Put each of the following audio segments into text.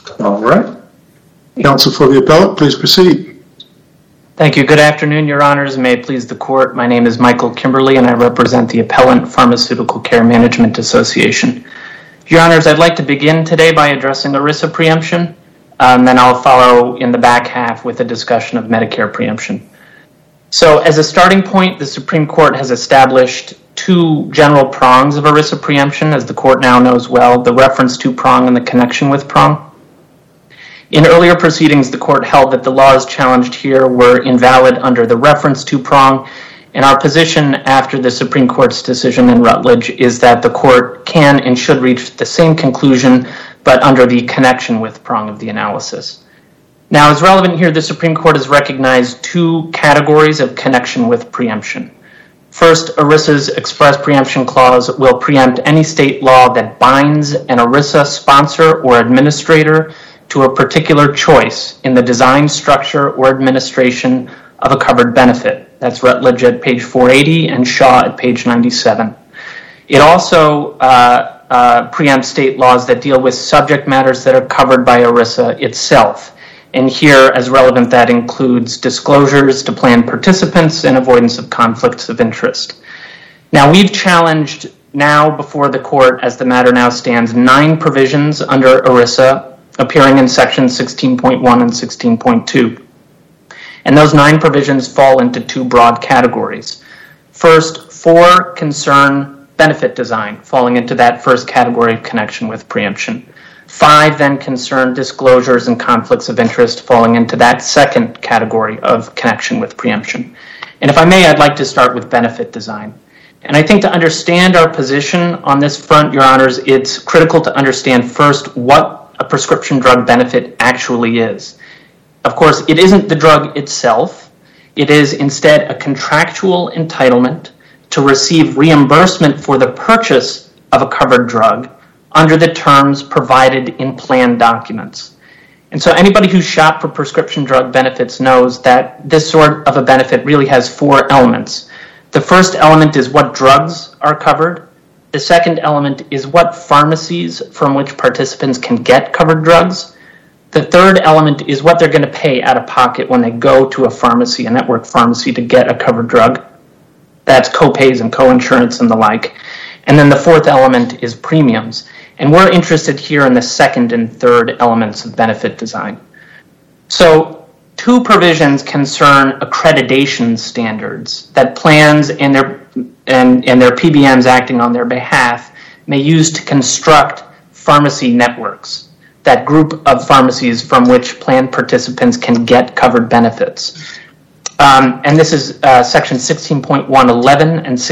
All right. Counsel for the appellate, please proceed. Thank you. Good afternoon, Your Honors. May it please the Court. My name is Michael Kimberly, and I represent the Appellant Pharmaceutical Care Management Association. Your Honors, I'd like to begin today by addressing ERISA preemption, and then I'll follow in the back half with a discussion of Medicare preemption. So, as a starting point, the Supreme Court has established two general prongs of ERISA preemption, as the Court now knows well, the reference to prong and the connection with prong. In earlier proceedings, the Court held that the laws challenged here were invalid under the reference to prong, and our position after the Supreme Court's decision in Rutledge is that the Court can and should reach the same conclusion, but under the connection with prong of the analysis. Now, as relevant here, the Supreme Court has recognized two categories of connection with preemption. First, ERISA's express preemption clause will preempt any state law that binds an ERISA sponsor or administrator to a particular choice in the design, structure, or administration of a covered benefit. That's Rutledge at page 480 and Shaw at page 97. It also preempts state laws that deal with subject matters that are covered by ERISA itself. And here, as relevant, that includes disclosures to plan participants and avoidance of conflicts of interest. Now, we've challenged now before the Court, as the matter now stands, 9 provisions under ERISA appearing in sections 16.1 and 16.2. And those 9 provisions fall into 2 broad categories. First, 4 concern benefit design, falling into that first category of connection with preemption. 5 then concern disclosures and conflicts of interest, falling into that second category of connection with preemption. And if I may, I'd like to start with benefit design. And I think to understand our position on this front, Your Honors, it's critical to understand first what a prescription drug benefit actually is. Of course, it isn't the drug itself. It is instead a contractual entitlement to receive reimbursement for the purchase of a covered drug under the terms provided in plan documents. And so anybody who's shopped for prescription drug benefits knows that this sort of a benefit really has 4 elements. The first element is what drugs are covered. The second element is what pharmacies from which participants can get covered drugs. The third element is what they're going to pay out of pocket when they go to a pharmacy, a network pharmacy, to get a covered drug. That's co-pays and co-insurance and the like. And then the fourth element is premiums. And we're interested here in the second and third elements of benefit design. So 2 provisions concern accreditation standards that plans and their PBMs acting on their behalf may use to construct pharmacy networks, that group of pharmacies from which plan participants can get covered benefits. And this is section 16.111 and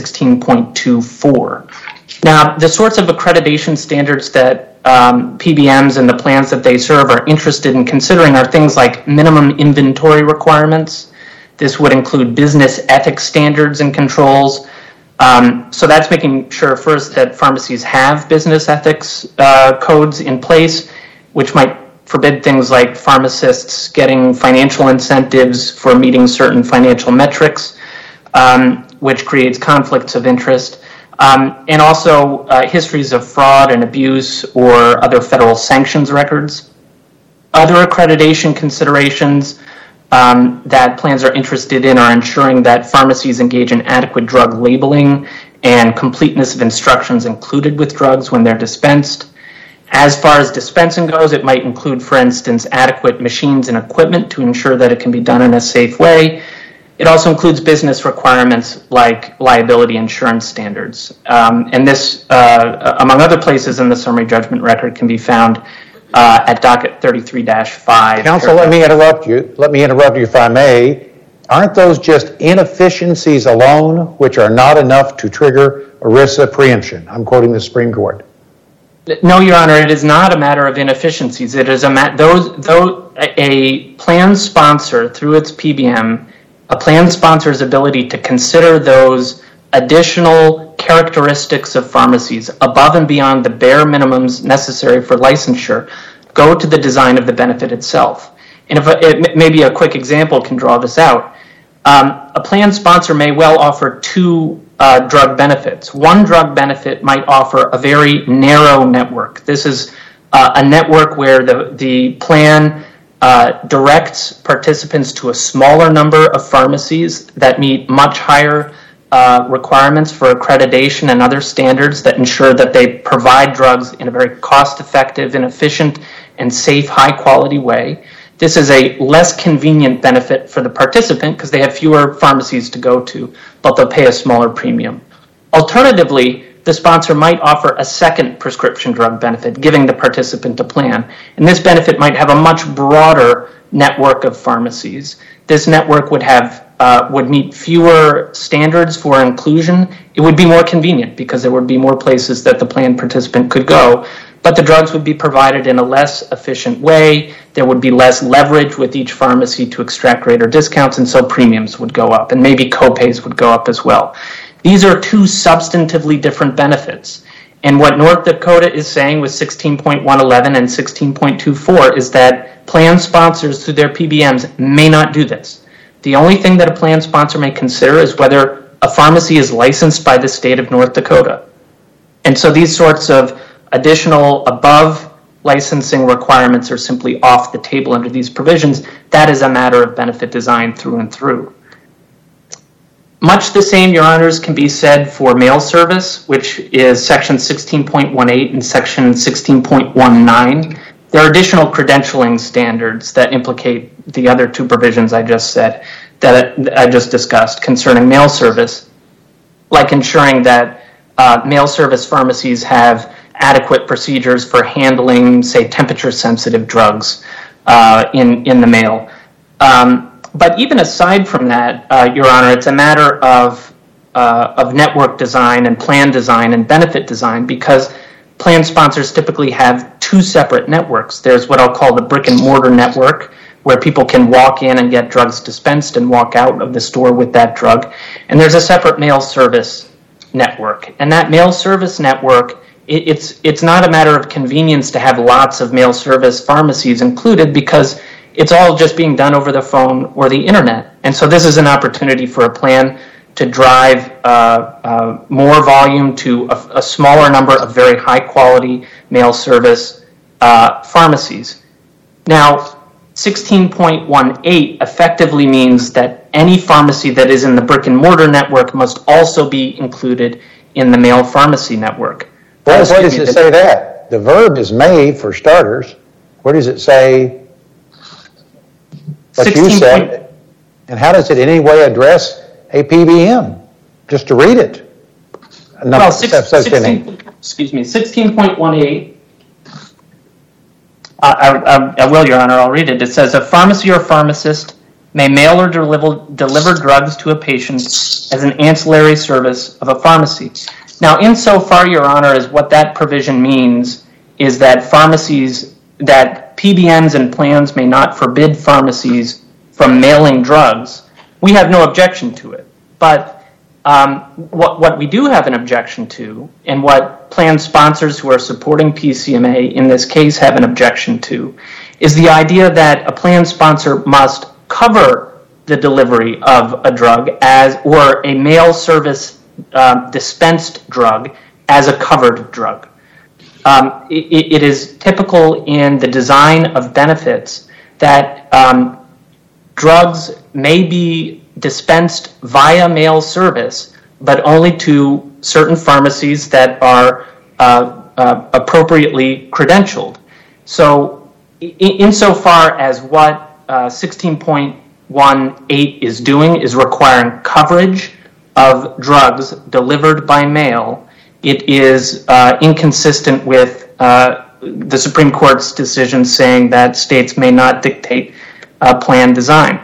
16.24. Now, the sorts of accreditation standards that PBMs and the plans that they serve are interested in considering are things like minimum inventory requirements. This would include business ethics standards and controls. So that's making sure first that pharmacies have business ethics codes in place, which might forbid things like pharmacists getting financial incentives for meeting certain financial metrics, which creates conflicts of interest. And also histories of fraud and abuse or other federal sanctions records. Other accreditation considerations that plans are interested in are ensuring that pharmacies engage in adequate drug labeling and completeness of instructions included with drugs when they're dispensed. As far as dispensing goes, it might include, for instance, adequate machines and equipment to ensure that it can be done in a safe way. It also includes business requirements like liability insurance standards. And this, among other places in the summary judgment record, can be found at docket 33-5. Counsel, let me interrupt you. Let me interrupt you if I may. Aren't those just inefficiencies alone which are not enough to trigger ERISA preemption? I'm quoting the Supreme Court. No, Your Honor, it is not a matter of inefficiencies. It is a plan sponsor through its PBM, a plan sponsor's ability to consider those additional characteristics of pharmacies above and beyond the bare minimums necessary for licensure go to the design of the benefit itself. And if maybe a quick example can draw this out. A plan sponsor may well offer 2 drug benefits. One drug benefit might offer a very narrow network. This is a network where the plan directs participants to a smaller number of pharmacies that meet much higher requirements for accreditation and other standards that ensure that they provide drugs in a very cost-effective and efficient and safe, high-quality way. This is a less convenient benefit for the participant because they have fewer pharmacies to go to, but they'll pay a smaller premium. Alternatively, the sponsor might offer a second prescription drug benefit, giving the participant a plan. And this benefit might have a much broader network of pharmacies. This network would meet fewer standards for inclusion. It would be more convenient because there would be more places that the plan participant could go, but the drugs would be provided in a less efficient way. There would be less leverage with each pharmacy to extract greater discounts, and so premiums would go up, and maybe copays would go up as well. These are two substantively different benefits. And what North Dakota is saying with 16.111 and 16.24 is that plan sponsors through their PBMs may not do this. The only thing that a plan sponsor may consider is whether a pharmacy is licensed by the state of North Dakota. And so these sorts of additional above licensing requirements are simply off the table under these provisions. That is a matter of benefit design through and through. Much the same, Your Honors, can be said for mail service, which is Section 16.18 and Section 16.19. There are additional credentialing standards that implicate the other two provisions I just said, that I just discussed concerning mail service, like ensuring that mail service pharmacies have adequate procedures for handling, say, temperature-sensitive drugs in the mail. But even aside from that, Your Honor, it's a matter of network design and plan design and benefit design, because plan sponsors typically have two separate networks. There's what I'll call the brick and mortar network, where people can walk in and get drugs dispensed and walk out of the store with that drug. And there's a separate mail service network. And that mail service network, it's not a matter of convenience to have lots of mail service pharmacies included, because it's all just being done over the phone or the internet. And so this is an opportunity for a plan to drive more volume to a smaller number of very high quality mail service pharmacies. Now, 16.18 effectively means that any pharmacy that is in the brick and mortar network must also be included in the mail pharmacy network. Well, where does it say that? The verb is may, for starters. Where does it say what you said? And how does it in any way address a PBM? Just to read it. Well, 16.18. I will, Your Honor, I'll read it. It says, a pharmacy or pharmacist may mail or deliver drugs to a patient as an ancillary service of a pharmacy. Now, insofar, Your Honor, as what that provision means is that that PBMs and plans may not forbid pharmacies from mailing drugs, we have no objection to it. But what we do have an objection to, and what plan sponsors who are supporting PCMA in this case have an objection to, is the idea that a plan sponsor must cover the delivery of a drug or a mail service dispensed drug as a covered drug. It is typical in the design of benefits that drugs may be dispensed via mail service, but only to certain pharmacies that are appropriately credentialed. So insofar as what 16.18 is doing is requiring coverage of drugs delivered by mail, it is inconsistent with the Supreme Court's decision saying that states may not dictate plan design.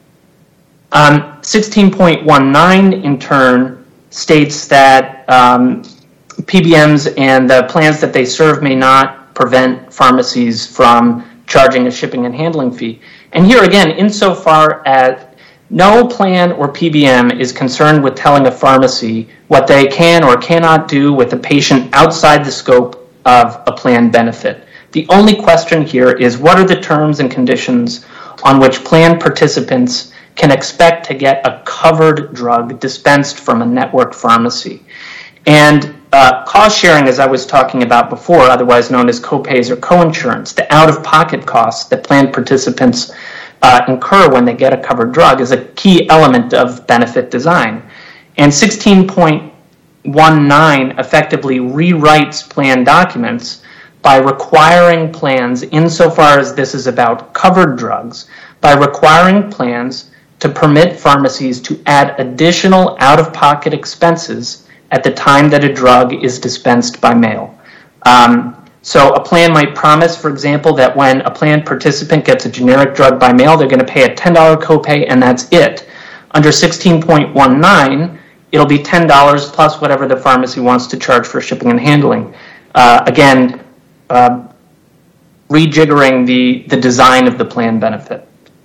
16.19 in turn states that PBMs and the plans that they serve may not prevent pharmacies from charging a shipping and handling fee. And here again, insofar as no plan or PBM is concerned with telling a pharmacy what they can or cannot do with a patient outside the scope of a plan benefit. The only question here is, what are the terms and conditions on which plan participants can expect to get a covered drug dispensed from a network pharmacy? And cost sharing, as I was talking about before, otherwise known as copays or coinsurance, the out-of-pocket costs that plan participants incur when they get a covered drug, is a key element of benefit design. And 16.19 effectively rewrites plan documents by requiring plans, insofar as this is about covered drugs, by requiring plans to permit pharmacies to add additional out-of-pocket expenses at the time that a drug is dispensed by mail. So a plan might promise, for example, that when a plan participant gets a generic drug by mail, they're going to pay a $10 copay and that's it. Under 16.19, it'll be $10 plus whatever the pharmacy wants to charge for shipping and handling. Again, rejiggering the design of the plan benefit.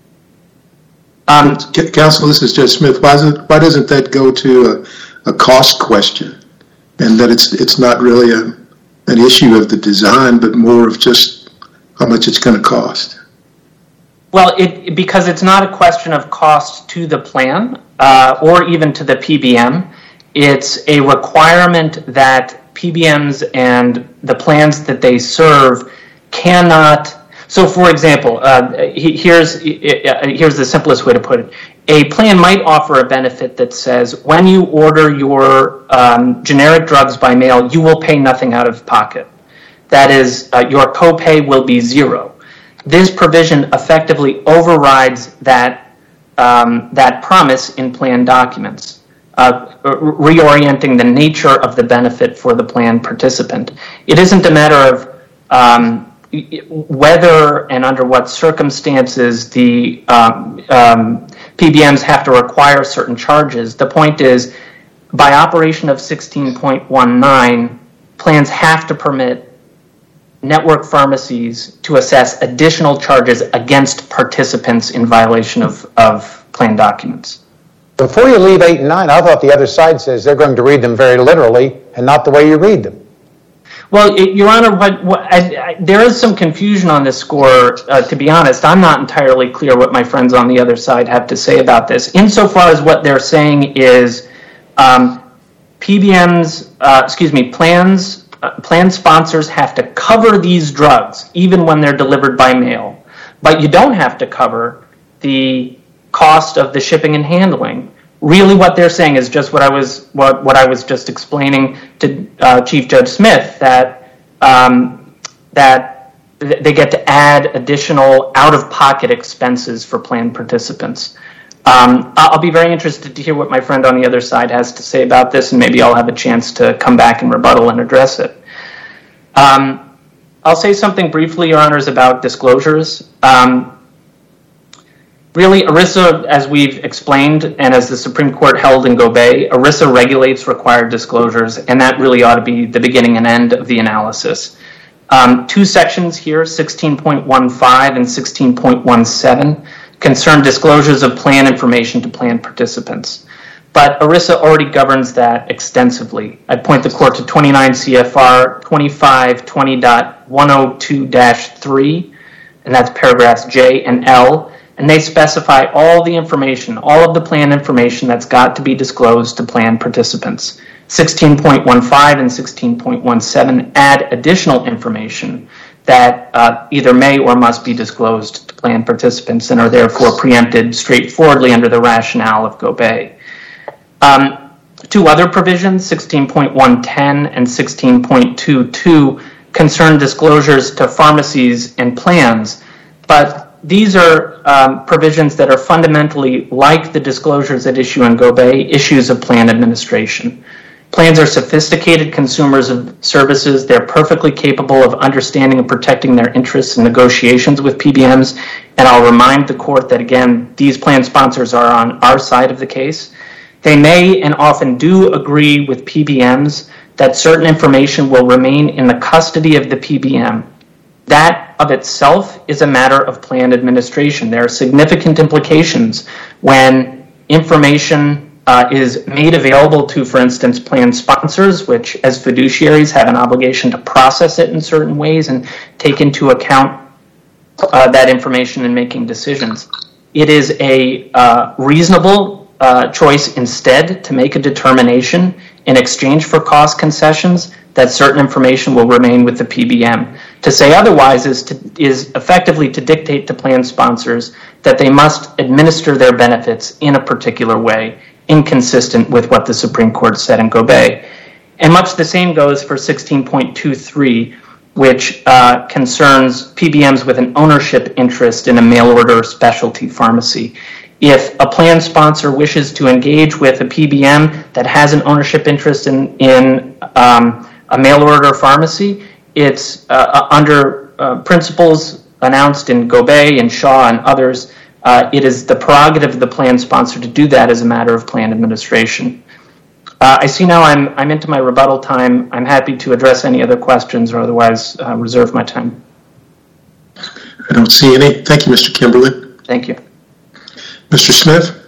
Counsel, this is Judge Smith. Why doesn't that go to a cost question, and that it's not really an issue of the design, but more of just how much it's going to cost? Well, because it's not a question of cost to the plan or even to the PBM. It's a requirement that PBMs and the plans that they serve cannot. So, for example, here's the simplest way to put it. A plan might offer a benefit that says when you order your generic drugs by mail, you will pay nothing out of pocket. That is, your copay will be zero. This provision effectively overrides that promise in plan documents, reorienting the nature of the benefit for the plan participant. It isn't a matter of whether and under what circumstances the PBMs have to require certain charges. The point is, by operation of 16.19, plans have to permit network pharmacies to assess additional charges against participants in violation of plan documents. Before you leave 8 and 9, I thought the other side says they're going to read them very literally and not the way you read them. Well, Your Honor, there is some confusion on this score. To be honest, I'm not entirely clear what my friends on the other side have to say about this. Insofar as what they're saying is plan sponsors have to cover these drugs even when they're delivered by mail, but you don't have to cover the cost of the shipping and handling. Really, what they're saying is just what I was just explaining to Chief Judge Smith, that they get to add additional out-of-pocket expenses for plan participants. I'll be very interested to hear what my friend on the other side has to say about this, and maybe I'll have a chance to come back and rebuttal and address it. I'll say something briefly, Your Honors, about disclosures. Really, ERISA, as we've explained, and as the Supreme Court held in Gobey, ERISA regulates required disclosures, and that really ought to be the beginning and end of the analysis. Two sections here, 16.15 and 16.17, concern disclosures of plan information to plan participants. But ERISA already governs that extensively. I'd point the court to 29 CFR 2520.102-3, and that's paragraphs J and L, and they specify all the information, all of the plan information that's got to be disclosed to plan participants. 16.15 and 16.17 add additional information that either may or must be disclosed to plan participants and are therefore preempted straightforwardly under the rationale of Gobey. Two other provisions, 16.110 and 16.22, concern disclosures to pharmacies and plans, but these are provisions that are fundamentally like the disclosures at issue in Gobey, issues of plan administration. Plans are sophisticated consumers of services. They're perfectly capable of understanding and protecting their interests in negotiations with PBMs. And I'll remind the court that, again, these plan sponsors are on our side of the case. They may and often do agree with PBMs that certain information will remain in the custody of the PBM. That of itself is a matter of plan administration. There are significant implications when information is made available to, for instance, plan sponsors, which as fiduciaries have an obligation to process it in certain ways and take into account that information in making decisions. It is a reasonable choice instead to make a determination in exchange for cost concessions, that certain information will remain with the PBM. To say otherwise is effectively to dictate to plan sponsors that they must administer their benefits in a particular way, inconsistent with what the Supreme Court said in Gobey. And much the same goes for 16.23, which concerns PBMs with an ownership interest in a mail-order specialty pharmacy. If a plan sponsor wishes to engage with a PBM that has an ownership interest in a mail-order pharmacy, it's under principles announced in Gobey and Shaw and others, it is the prerogative of the plan sponsor to do that as a matter of plan administration. I see now I'm into my rebuttal time. I'm happy to address any other questions or otherwise reserve my time. I don't see any. Thank you, Mr. Kimberly. Thank you. Mr. Smith?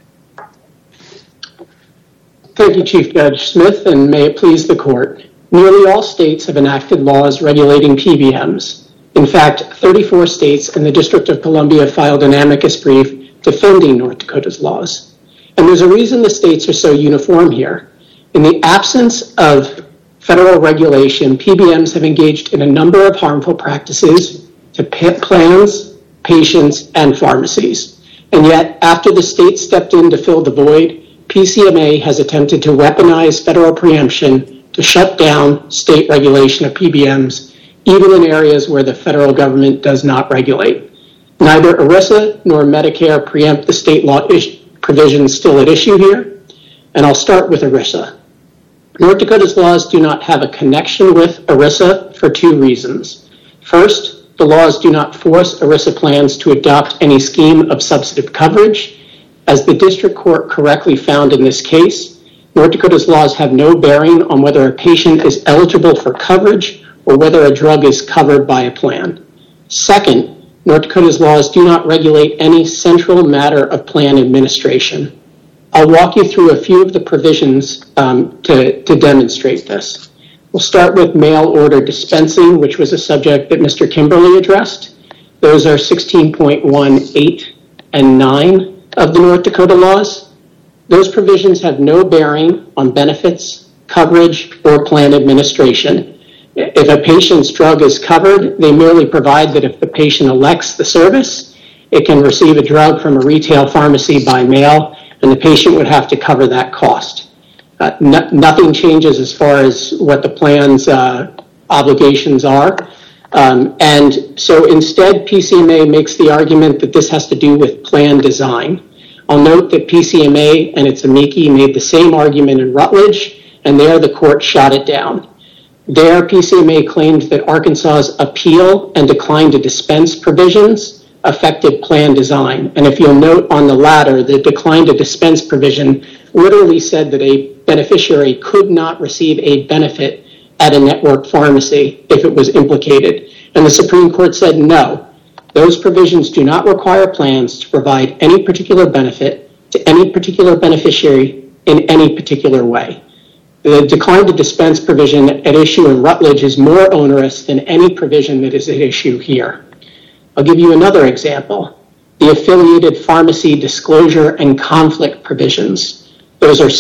Thank you, Chief Judge Smith, and may it please the court. Nearly all states have enacted laws regulating PBMs. In fact, 34 states and the District of Columbia filed an amicus brief defending North Dakota's laws. And there's a reason the states are so uniform here. In the absence of federal regulation, PBMs have engaged in a number of harmful practices to plans, patients, and pharmacies. And yet, after the state stepped in to fill the void, PCMA has attempted to weaponize federal preemption to shut down state regulation of PBMs, even in areas where the federal government does not regulate. Neither ERISA nor Medicare preempt the state law provisions still at issue here, and I'll start with ERISA. North Dakota's laws do not have a connection with ERISA for two reasons. First, the laws do not force ERISA plans to adopt any scheme of substantive coverage. As the district court correctly found in this case, North Dakota's laws have no bearing on whether a patient is eligible for coverage or whether a drug is covered by a plan. Second, North Dakota's laws do not regulate any central matter of plan administration. I'll walk you through a few of the provisions to demonstrate this. We'll start with mail order dispensing, which was a subject that Mr. Kimberly addressed. Those are 16.18 and 9 of the North Dakota laws. Those provisions have no bearing on benefits, coverage, or plan administration. If a patient's drug is covered, they merely provide that if the patient elects the service, it can receive a drug from a retail pharmacy by mail, and the patient would have to cover that cost. Nothing changes as far as what the plan's obligations are. And so instead, PCMA makes the argument that this has to do with plan design. I'll note that PCMA and its amici made the same argument in Rutledge, and there the court shot it down. There, PCMA claimed that Arkansas's appeal and decline to dispense provisions affected plan design. And if you'll note on the latter, the decline to dispense provision literally said that a beneficiary could not receive a benefit at a network pharmacy if it was implicated. And the Supreme Court said no. Those provisions do not require plans to provide any particular benefit to any particular beneficiary in any particular way. The decline to dispense provision at issue in Rutledge is more onerous than any provision that is at issue here. I'll give you another example. The affiliated pharmacy disclosure and conflict provisions. Those are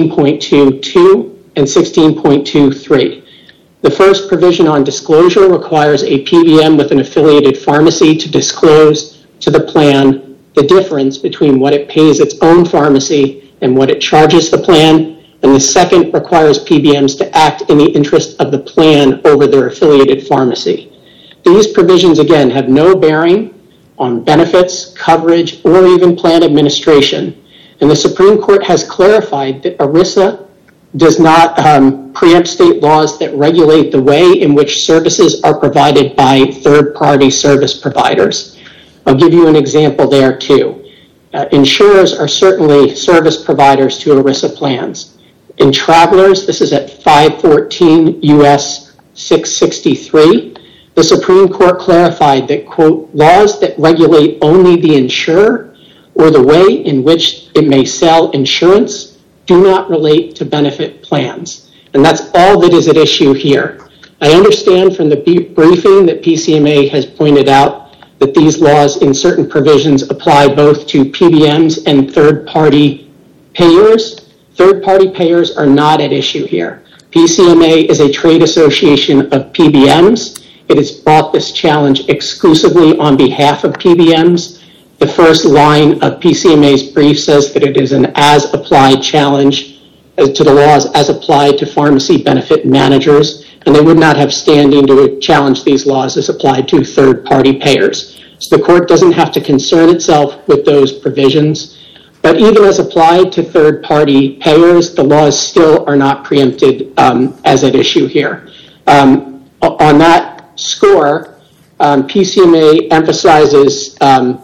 16.22 and 16.23. The first provision on disclosure requires a PBM with an affiliated pharmacy to disclose to the plan the difference between what it pays its own pharmacy and what it charges the plan. And the second requires PBMs to act in the interest of the plan over their affiliated pharmacy. These provisions, again, have no bearing on benefits, coverage, or even plan administration. And the Supreme Court has clarified that ERISA does not preempt state laws that regulate the way in which services are provided by third-party service providers. I'll give you an example there, too. Insurers are certainly service providers to ERISA plans. In Travelers, this is at 514 U.S. 663, the Supreme Court clarified that, quote, laws that regulate only the insurer or the way in which it may sell insurance do not relate to benefit plans. And that's all that is at issue here. I understand from the briefing that PCMA has pointed out that these laws in certain provisions apply both to PBMs and third-party payers. Third-party payers are not at issue here. PCMA is a trade association of PBMs. It has brought this challenge exclusively on behalf of PBMs. The first line of PCMA's brief says that it is an as-applied challenge to the laws as applied to pharmacy benefit managers, and they would not have standing to challenge these laws as applied to third-party payers. So the court doesn't have to concern itself with those provisions. But even as applied to third-party payers, the laws still are not preempted as at issue here. On that score, PCMA emphasizes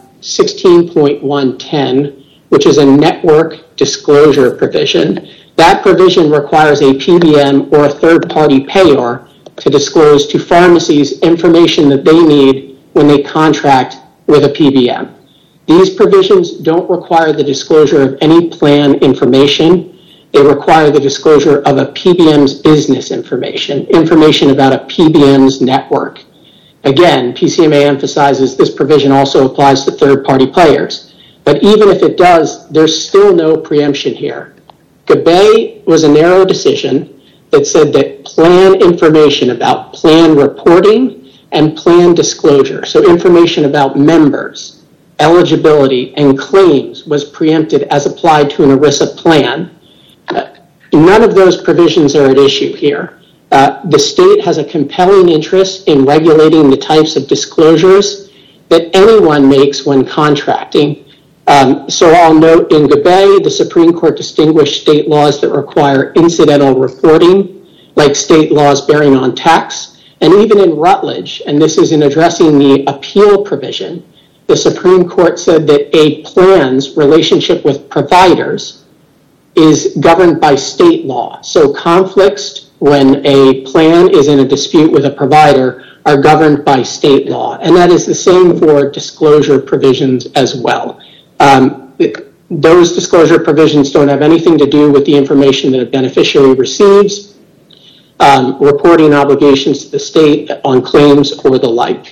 16.110, which is a network disclosure provision. That provision requires a PBM or a third-party payer to disclose to pharmacies information that they need when they contract with a PBM. These provisions don't require the disclosure of any plan information. They require the disclosure of a PBM's business information about a PBM's network. Again, PCMA emphasizes this provision also applies to third-party players. But even if it does, there's still no preemption here. Gabay was a narrow decision that said that plan information about plan reporting and plan disclosure, so information about members, eligibility, and claims was preempted as applied to an ERISA plan. None of those provisions are at issue here. The state has a compelling interest in regulating the types of disclosures that anyone makes when contracting. So I'll note in Gabay, the Supreme Court distinguished state laws that require incidental reporting, like state laws bearing on tax, and even in Rutledge, and this is in addressing the appeal provision, the Supreme Court said that a plan's relationship with providers is governed by state law. So conflicts when a plan is in a dispute with a provider are governed by state law. And that is the same for disclosure provisions as well. Those disclosure provisions don't have anything to do with the information that a beneficiary receives, reporting obligations to the state on claims or the like.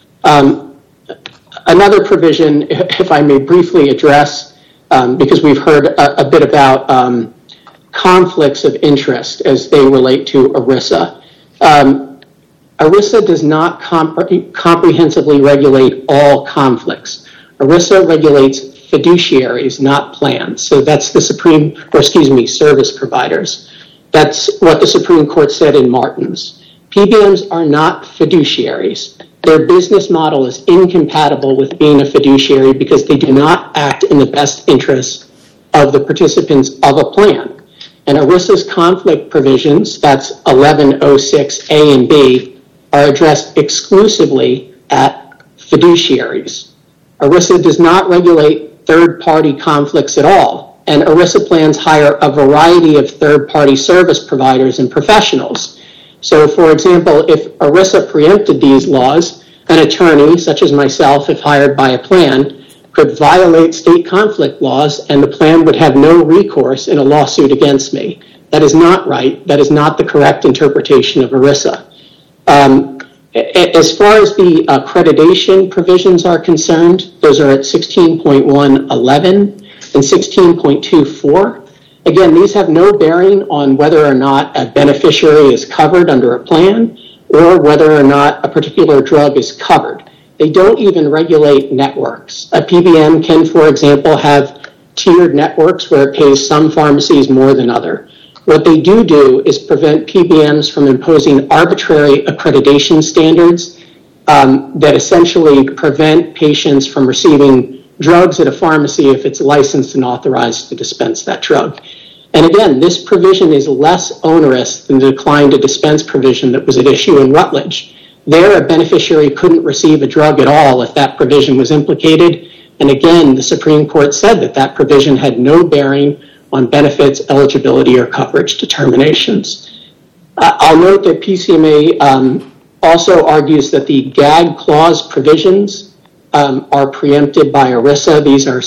Another provision, if I may briefly address, because we've heard a bit about conflicts of interest as they relate to ERISA. ERISA does not comprehensively regulate all conflicts. ERISA regulates fiduciaries, not plans. So that's the service providers. That's what the Supreme Court said in Martins. PBMs are not fiduciaries. Their business model is incompatible with being a fiduciary because they do not act in the best interest of the participants of a plan. And ERISA's conflict provisions, that's 1106A and B, are addressed exclusively at fiduciaries. ERISA does not regulate third-party conflicts at all, and ERISA plans hire a variety of third-party service providers and professionals. So, for example, if ERISA preempted these laws, an attorney, such as myself, if hired by a plan, could violate state conflict laws and the plan would have no recourse in a lawsuit against me. That is not right. That is not the correct interpretation of ERISA. As far as the accreditation provisions are concerned, those are at 16.111 and 16.24. Again, these have no bearing on whether or not a beneficiary is covered under a plan or whether or not a particular drug is covered. They don't even regulate networks. A PBM can, for example, have tiered networks where it pays some pharmacies more than others. What they do is prevent PBMs from imposing arbitrary accreditation standards that essentially prevent patients from receiving drugs at a pharmacy if it's licensed and authorized to dispense that drug. And again, this provision is less onerous than the decline to dispense provision that was at issue in Rutledge. There, a beneficiary couldn't receive a drug at all if that provision was implicated. And again, the Supreme Court said that that provision had no bearing on benefits, eligibility, or coverage determinations. I'll note that PCMA also argues that the gag clause provisions are preempted by ERISA. These are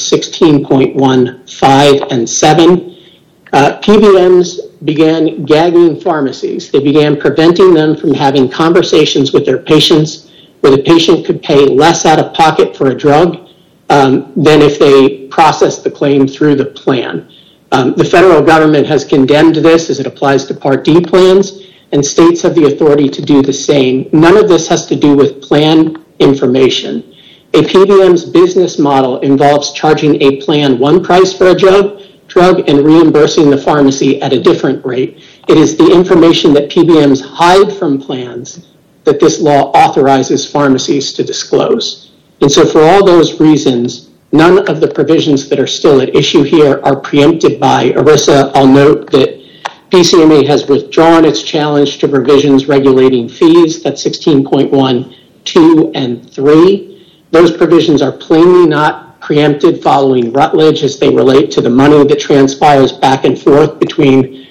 16.15 and 7. PBMs began gagging pharmacies. They began preventing them from having conversations with their patients where the patient could pay less out of pocket for a drug than if they processed the claim through the plan. The federal government has condemned this as it applies to Part D plans, and states have the authority to do the same. None of this has to do with plan information. A PBM's business model involves charging a plan one price for a drug and reimbursing the pharmacy at a different rate. It is the information that PBMs hide from plans that this law authorizes pharmacies to disclose. And so for all those reasons, none of the provisions that are still at issue here are preempted by ERISA. I'll note that PCMA has withdrawn its challenge to provisions regulating fees, that's 16.1, 2, and 3. Those provisions are plainly not preempted following Rutledge as they relate to the money that transpires back and forth between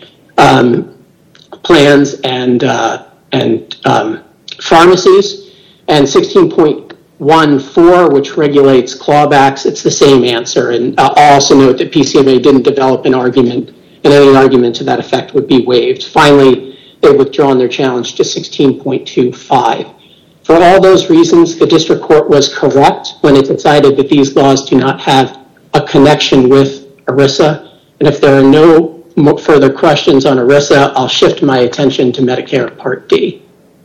plans and pharmacies. And 16.14, which regulates clawbacks, it's the same answer. And I'll also note that PCMA didn't develop an argument, and any argument to that effect would be waived. Finally, they've withdrawn their challenge to 16.25. For all those reasons, the district court was correct when it decided that these laws do not have a connection with ERISA. And if there are no further questions on ERISA, I'll shift my attention to Medicare Part D.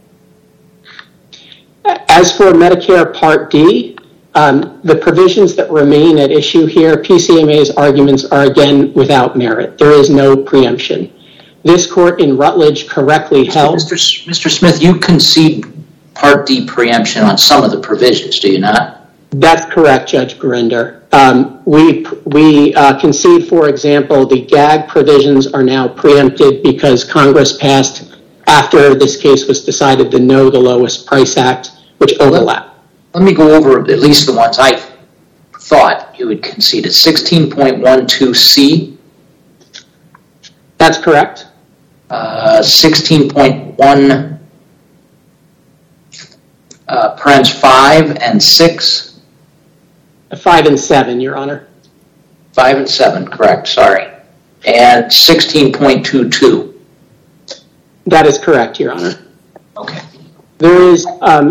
As for Medicare Part D, the provisions that remain at issue here, PCMA's arguments are again without merit. There is no preemption. This court in Rutledge correctly held... Mr. Smith, you concede Part D preemption on some of the provisions, do you not? That's correct, Judge Gurinder. We concede, for example, the gag provisions are now preempted because Congress passed, after this case was decided, the Know the Lowest Price Act, which overlap. Let me go over at least the ones I thought you would concede. It's 16.12C. That's correct. 16.1 parens 5 and 6. 5 and 7, Your Honor. 5 and 7, correct, sorry. And 16.22. That is correct, Your Honor. Okay. There is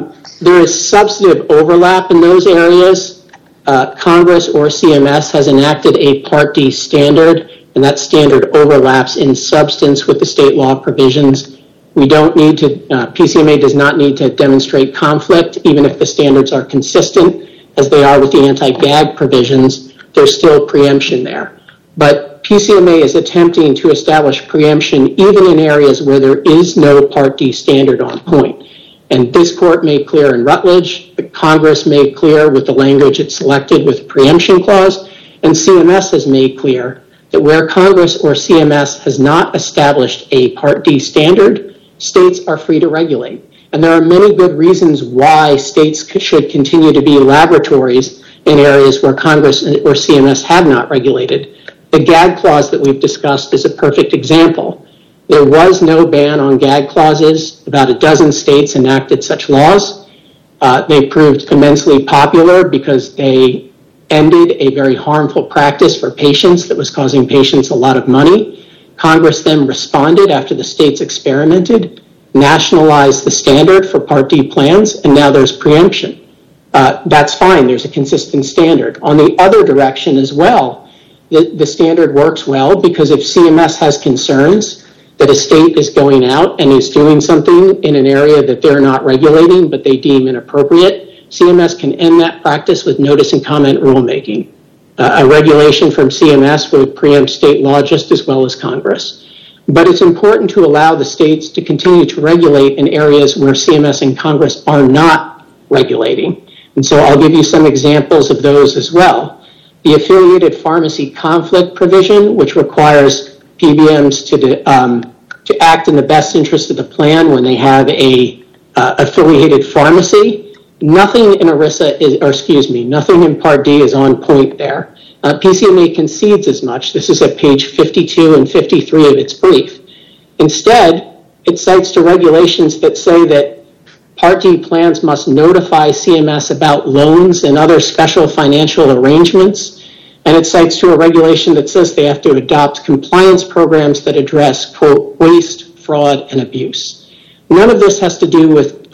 substantive overlap in those areas. Congress or CMS has enacted a Part D standard, and that standard overlaps in substance with the state law provisions. We don't need to, PCMA does not need to demonstrate conflict, even if the standards are consistent, as they are with the anti-gag provisions. There's still preemption there. But PCMA is attempting to establish preemption even in areas where there is no Part D standard on point. And this court made clear in Rutledge, Congress made clear with the language it selected with preemption clause, and CMS has made clear that where Congress or CMS has not established a Part D standard, states are free to regulate. And there are many good reasons why states should continue to be laboratories in areas where Congress or CMS have not regulated. The gag clause that we've discussed is a perfect example. There was no ban on gag clauses. About a dozen states enacted such laws. They proved immensely popular because they ended a very harmful practice for patients that was causing patients a lot of money. Congress then responded after the states experimented, nationalized the standard for Part D plans, and now there's preemption. That's fine. There's a consistent standard. On the other direction as well, the standard works well because if CMS has concerns that a state is going out and is doing something in an area that they're not regulating but they deem inappropriate, CMS can end that practice with notice and comment rulemaking. A regulation from CMS would preempt state law just as well as Congress. But it's important to allow the states to continue to regulate in areas where CMS and Congress are not regulating. And so I'll give you some examples of those as well. The affiliated pharmacy conflict provision, which requires PBMs to act in the best interest of the plan when they have a affiliated pharmacy. Nothing in ERISA nothing in Part D is on point there. PCMA concedes as much. This is at page 52 and 53 of its brief. Instead, it cites to regulations that say that Part D plans must notify CMS about loans and other special financial arrangements. And it cites to a regulation that says they have to adopt compliance programs that address, quote, waste, fraud, and abuse. None of this has to do with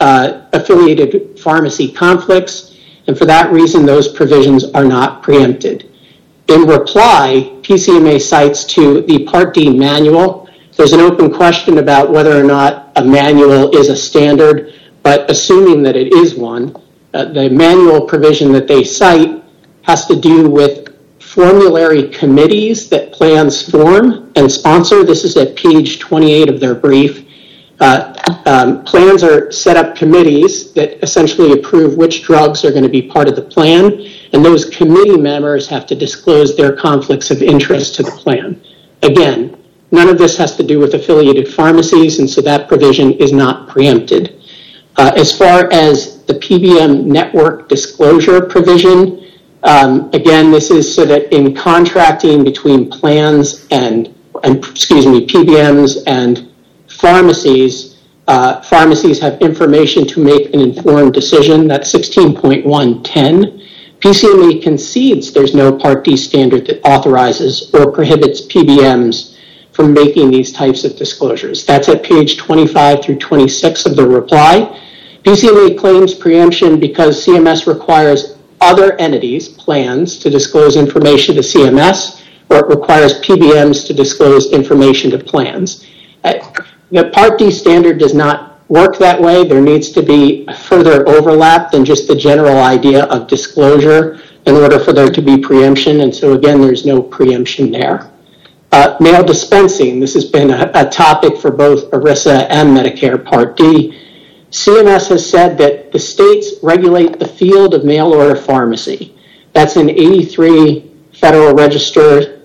affiliated pharmacy conflicts, and for that reason, those provisions are not preempted. In reply, PCMA cites to the Part D manual. There's an open question about whether or not a manual is a standard, but assuming that it is one, the manual provision that they cite has to do with formulary committees that plans form and sponsor. This is at page 28 of their brief. Plans are set up committees that essentially approve which drugs are going to be part of the plan, and those committee members have to disclose their conflicts of interest to the plan. Again, none of this has to do with affiliated pharmacies, and so that provision is not preempted. As far as the PBM network disclosure provision, again, this is so that in contracting between plans and PBMs and pharmacies, pharmacies have information to make an informed decision. That's 16.110. PCMA concedes there's no Part D standard that authorizes or prohibits PBMs from making these types of disclosures. That's at page 25 through 26 of the reply. PCMA claims preemption because CMS requires other entities, plans, to disclose information to CMS, or it requires PBMs to disclose information to plans. The Part D standard does not work that way. There needs to be further overlap than just the general idea of disclosure in order for there to be preemption, and so again, there's no preemption there. Mail dispensing, this has been a topic for both ERISA and Medicare Part D. CMS has said that the states regulate the field of mail order pharmacy. That's in 83 Federal Register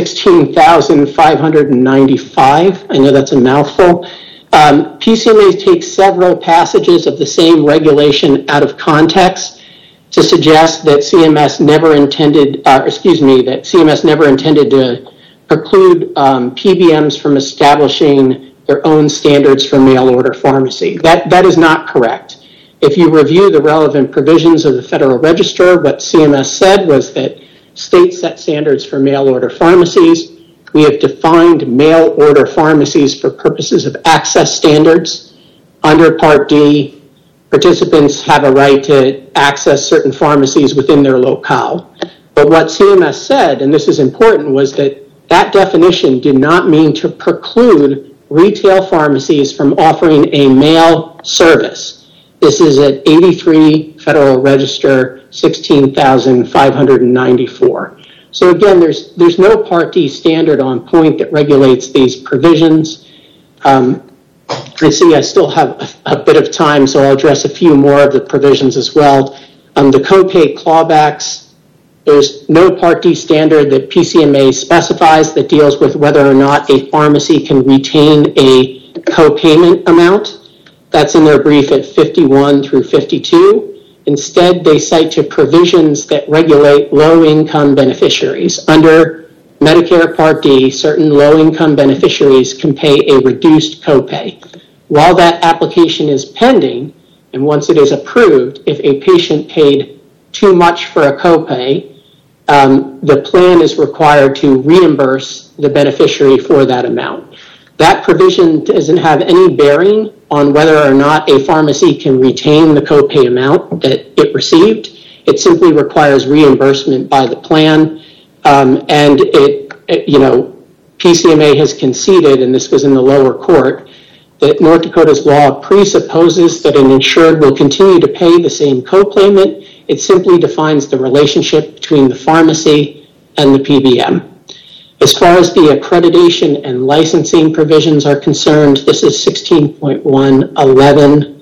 16,595. I know that's a mouthful. PCMA takes several passages of the same regulation out of context to suggest that CMS never intended to preclude PBMs from establishing their own standards for mail order pharmacy. That is not correct. If you review the relevant provisions of the Federal Register, what CMS said was that states set standards for mail order pharmacies. We have defined mail order pharmacies for purposes of access standards. Under Part D, participants have a right to access certain pharmacies within their locale. But what CMS said, and this is important, was that that definition did not mean to preclude retail pharmacies from offering a mail service. This is at 83 Federal Register 16,594. So again, there's no Part D standard on point that regulates these provisions. I see I still have a bit of time, so I'll address a few more of the provisions as well. The copay clawbacks, there's no Part D standard that PCMA specifies that deals with whether or not a pharmacy can retain a copayment amount. That's in their brief at 51 through 52. Instead, they cite to provisions that regulate low-income beneficiaries. Under Medicare Part D, certain low-income beneficiaries can pay a reduced copay. While that application is pending, and once it is approved, if a patient paid too much for a copay, the plan is required to reimburse the beneficiary for that amount. That provision doesn't have any bearing on whether or not a pharmacy can retain the copay amount that it received. It simply requires reimbursement by the plan, and PCMA has conceded, and this was in the lower court, that North Dakota's law presupposes that an insured will continue to pay the same copayment. It simply defines the relationship between the pharmacy and the PBM. As far as the accreditation and licensing provisions are concerned, this is 16.111,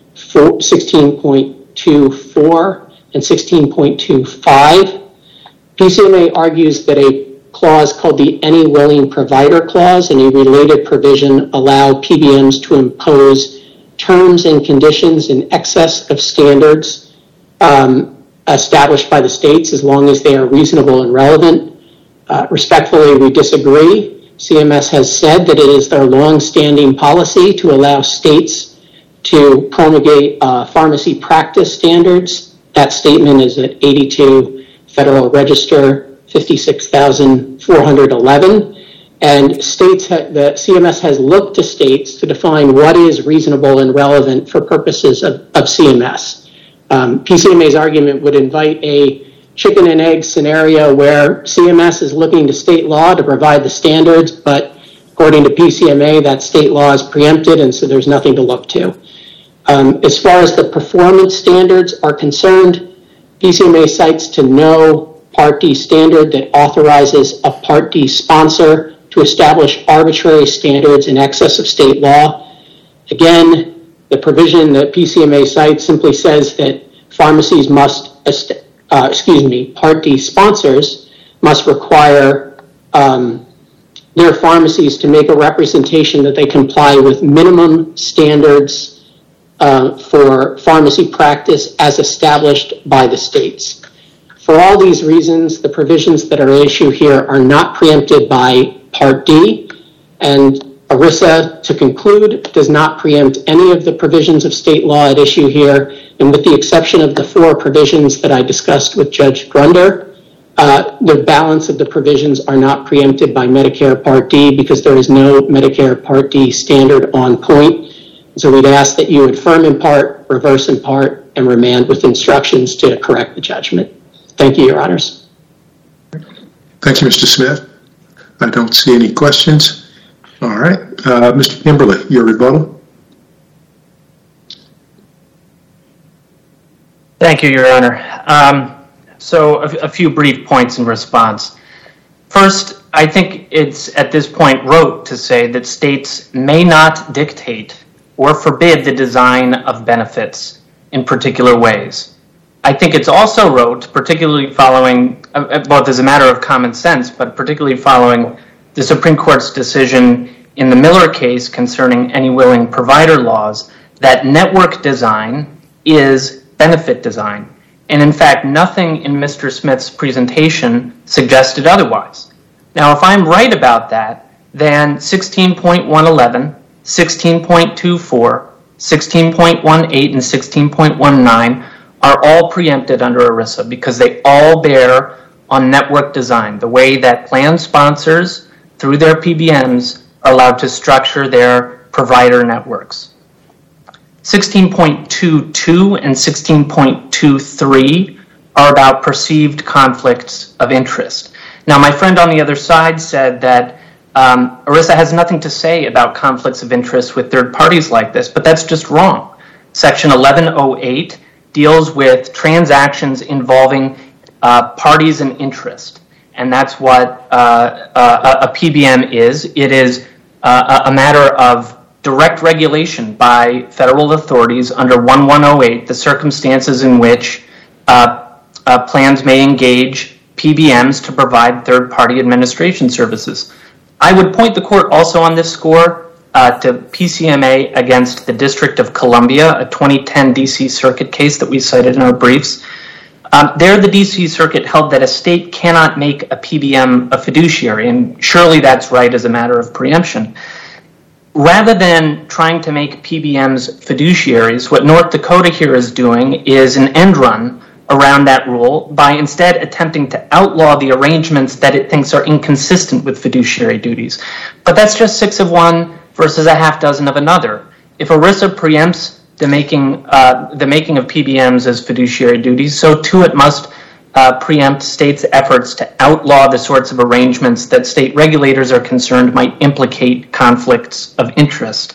16.24, and 16.25. PCMA argues that a clause called the Any Willing Provider Clause and a related provision allow PBMs to impose terms and conditions in excess of standards established by the states as long as they are reasonable and relevant. Respectfully, we disagree. CMS has said that it is their long-standing policy to allow states to promulgate pharmacy practice standards. That statement is at 82 Federal Register 56,411. And the CMS has looked to states to define what is reasonable and relevant for purposes of CMS. PCMA's argument would invite a chicken and egg scenario where CMS is looking to state law to provide the standards, but according to PCMA, that state law is preempted, and so there's nothing to look to. As far as the performance standards are concerned, PCMA cites to no Part D standard that authorizes a Part D sponsor to establish arbitrary standards in excess of state law. Again, the provision that PCMA cites simply says that pharmacies must, Part D sponsors must require their pharmacies to make a representation that they comply with minimum standards for pharmacy practice as established by the states. For all these reasons, the provisions that are at issue here are not preempted by Part D, and ERISA, to conclude, does not preempt any of the provisions of state law at issue here, and with the exception of the 4 provisions that I discussed with Judge Grunder, the balance of the provisions are not preempted by Medicare Part D because there is no Medicare Part D standard on point. So we'd ask that you affirm in part, reverse in part, and remand with instructions to correct the judgment. Thank you, Your Honors. Thank you, Mr. Smith. I don't see any questions. All right. Mr. Kimberly, your rebuttal. Thank you, Your Honor. So a few brief points in response. First, I think it's at this point rote to say that states may not dictate or forbid the design of benefits in particular ways. I think it's also rote, particularly following, both as a matter of common sense, but particularly following the Supreme Court's decision in the Miller case concerning any willing provider laws, that network design is benefit design. And in fact, nothing in Mr. Smith's presentation suggested otherwise. Now, if I'm right about that, then 16.111, 16.24, 16.18, and 16.19 are all preempted under ERISA because they all bear on network design, the way that plan sponsors, through their PBMs, are allowed to structure their provider networks. 16.22 and 16.23 are about perceived conflicts of interest. Now, my friend on the other side said that ERISA has nothing to say about conflicts of interest with third parties like this, but that's just wrong. Section 1108 deals with transactions involving parties in interest, and that's what a PBM is. It is a matter of direct regulation by federal authorities under 1108, the circumstances in which plans may engage PBMs to provide third-party administration services. I would point the court also on this score to PCMA against the District of Columbia, a 2010 D.C. Circuit case that we cited in our briefs. There, the D.C. Circuit held that a state cannot make a PBM a fiduciary, and surely that's right as a matter of preemption. Rather than trying to make PBMs fiduciaries, what North Dakota here is doing is an end run around that rule by instead attempting to outlaw the arrangements that it thinks are inconsistent with fiduciary duties. But that's just 6 of one versus a half dozen of another. If ERISA preempts the making of PBMs as fiduciary duties, so too it must preempt states' efforts to outlaw the sorts of arrangements that state regulators are concerned might implicate conflicts of interest.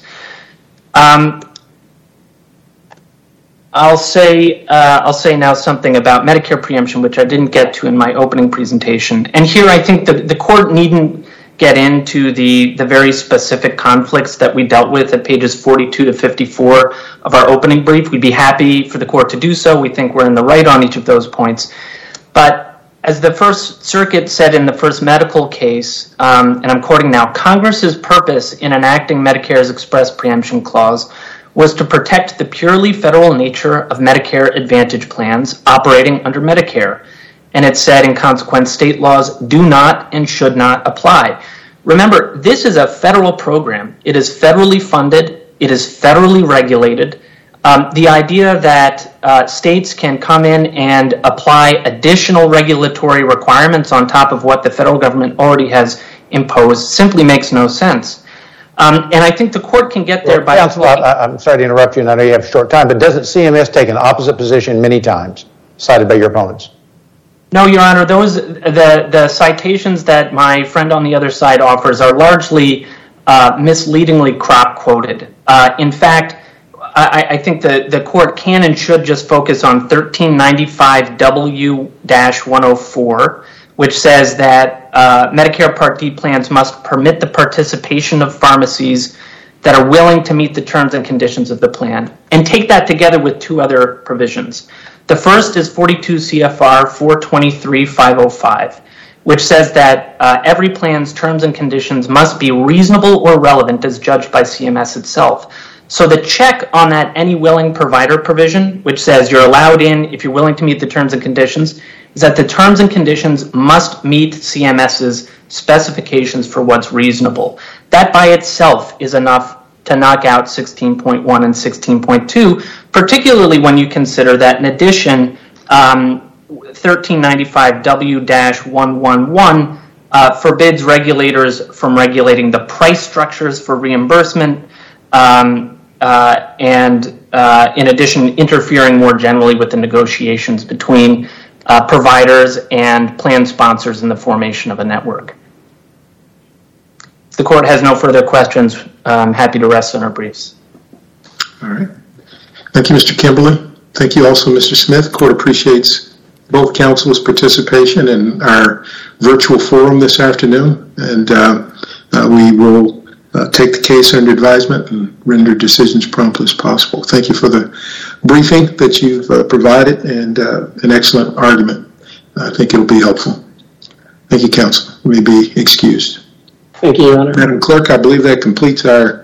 I'll say now something about Medicare preemption, which I didn't get to in my opening presentation. And here I think the court needn't get into the very specific conflicts that we dealt with at pages 42 to 54 of our opening brief. We'd be happy for the court to do so. We think we're in the right on each of those points. But as the First Circuit said in the first medical case, and I'm quoting now, Congress's purpose in enacting Medicare's express preemption clause was to protect the purely federal nature of Medicare Advantage plans operating under Medicare. And it said, in consequence, state laws do not and should not apply. Remember, this is a federal program. It is federally funded. It is federally regulated. The idea that states can come in and apply additional regulatory requirements on top of what the federal government already has imposed simply makes no sense. And I think the court can get there by... Counsel, I'm sorry to interrupt you, and I know you have a short time, but doesn't CMS take an opposite position many times, cited by your opponents? No, Your Honor, the citations that my friend on the other side offers are largely misleadingly crop quoted. In fact, I think the court can and should just focus on 1395W-104, which says that Medicare Part D plans must permit the participation of pharmacies that are willing to meet the terms and conditions of the plan, and take that together with two other provisions. The first is 42 CFR 423-505, which says that every plan's terms and conditions must be reasonable or relevant as judged by CMS itself. So the check on that any willing provider provision, which says you're allowed in if you're willing to meet the terms and conditions, is that the terms and conditions must meet CMS's specifications for what's reasonable. That by itself is enough to knock out 16.1 and 16.2, particularly when you consider that in addition, 1395W-111 forbids regulators from regulating the price structures for reimbursement, and in addition, interfering more generally with the negotiations between providers and plan sponsors in the formation of a network. If the court has no further questions, I'm happy to rest on our briefs. All right. Thank you, Mr. Kimberly. Thank you also, Mr. Smith. Court appreciates both counsel's participation in our virtual forum this afternoon, and we will take the case under advisement and render decisions promptly as possible. Thank you for the briefing that you've provided and an excellent argument. I think it'll be helpful. Thank you, counsel. You may be excused. Thank you, Your Honor. Madam Clerk, I believe that completes our